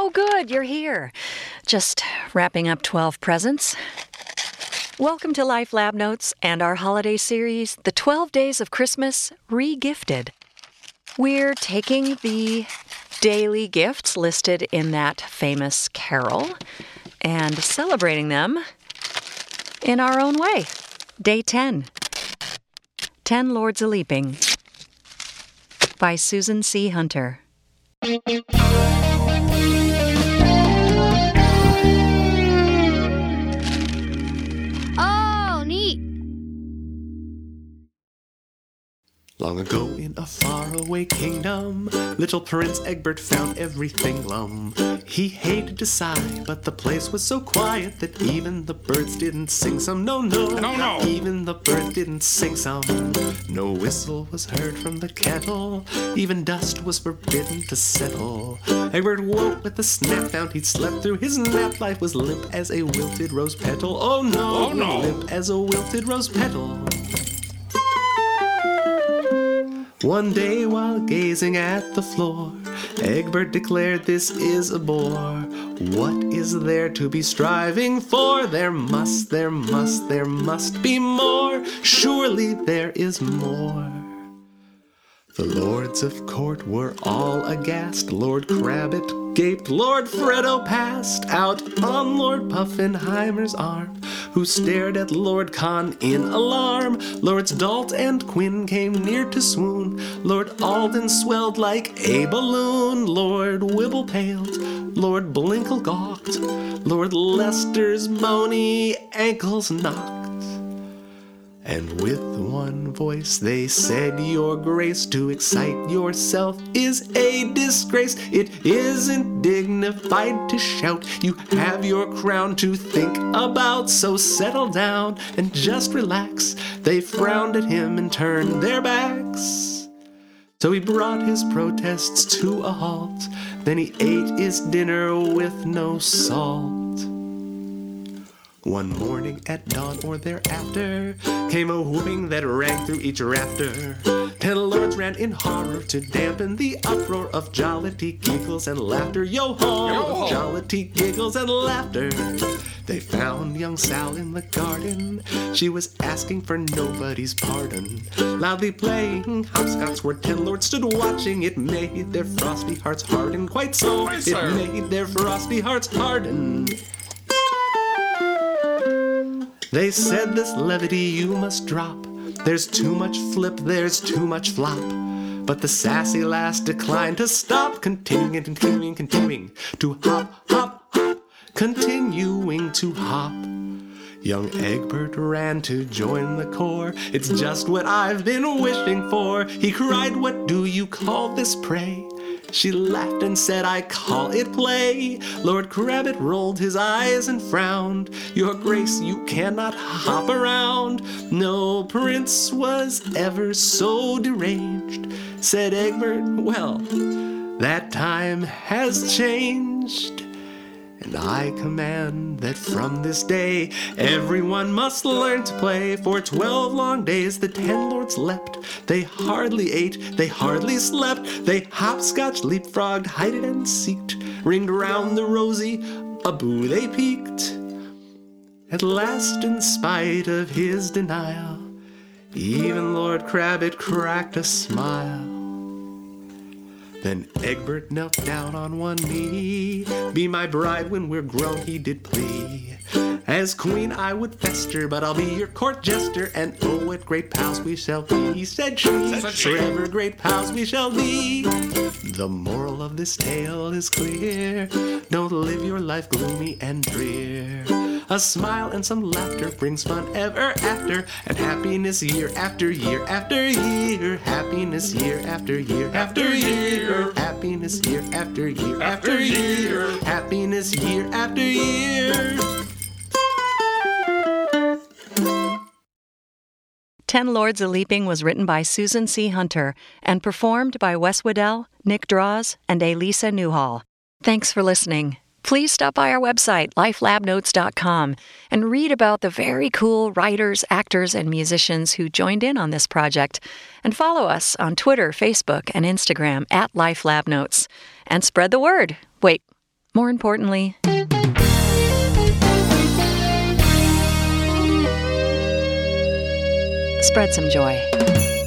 Oh, good, you're here. Just wrapping up 12 presents. Welcome to Life Lab Notes and our holiday series, The 12 Days of Christmas Re-Gifted. We're taking the daily gifts listed in that famous carol and celebrating them in our own way. Day 10. 10 Lords A-Leaping by Susan C. Hunter. Oh, neat. Long ago in a faraway kingdom, little Prince Egbert found everything glum. He hated to sigh, but the place was so quiet that even the birds didn't sing some. No. Even the birds didn't sing some. No whistle was heard from the kettle. Even dust was forbidden to settle. Egbert woke with a snap, found he'd slept through his nap. Life was limp as a wilted rose petal. Oh no. Limp as a wilted rose petal. One day while gazing at the floor, Egbert declared, "This is a bore. What is there to be striving for? There must be more. Surely there is more." The lords of court were all aghast. Lord Crabbit gaped, Lord Freddo passed out on Lord Puffinheimer's arm, who stared at Lord Con in alarm. Lords Dalt and Quinn came near to swoon. Lord Alden swelled like a balloon. Lord Wibble paled, Lord Blinkle gawked, Lord Leicester's bony ankles knocked. And with one voice they said, "Your grace, to excite yourself is a disgrace. It isn't dignified to shout. You have your crown to think about, so settle down and just relax." They frowned at him and turned their backs. So he brought his protests to a halt. Then he ate his dinner with no salt. One morning at dawn or thereafter came a whooping that rang through each rafter. 10 lords ran in horror to dampen the uproar of jollity, giggles, and laughter. Yo-ho! Jollity, giggles, and laughter. They found young Sal in the garden. She was asking for nobody's pardon. Loudly playing hopscotch where 10 lords stood watching. It made their frosty hearts harden. Quite so, it made their frosty hearts harden. They said, "This levity you must drop. There's too much flip, there's too much flop." But the sassy lass declined to stop, continuing to hop, hop, hop, continuing to hop. Young Egbert ran to join the corps. "It's just what I've been wishing for." He cried, "What do you call this, pray?" She laughed and said, "I call it play." Lord Crabbit rolled his eyes and frowned. "Your grace, you cannot hop around." "No prince was ever so deranged," said Egbert. "Well, that time has changed. And I command that from this day everyone must learn to play." For 12 long days the 10 lords leapt. They hardly ate, they hardly slept. They hopscotch, leapfrogged, hided and seeked, ringed round the rosy, aboo they peeked. At last, in spite of his denial, even Lord Crabbit cracked a smile. Then Egbert knelt down on one knee. "Be my bride when we're grown," he did plea. "As queen I would fester, but I'll be your court jester. And oh, what great pals we shall be," said she. "Forever great pals we shall be." The moral of this tale is clear. Don't live your life gloomy and drear. A smile and some laughter brings fun ever after, and happiness year after year after year. Happiness year after year after year. Happiness year after year after year. Happiness year after year. 10 Lords A-Leaping was written by Susan C. Hunter and performed by Wes Waddell, Nick Draws, and Elisa Newhall. Thanks for listening. Please stop by our website, lifelabnotes.com, and read about the very cool writers, actors, and musicians who joined in on this project. And follow us on Twitter, Facebook, and Instagram @lifelabnotes. And spread the word. Wait, More importantly, spread some joy.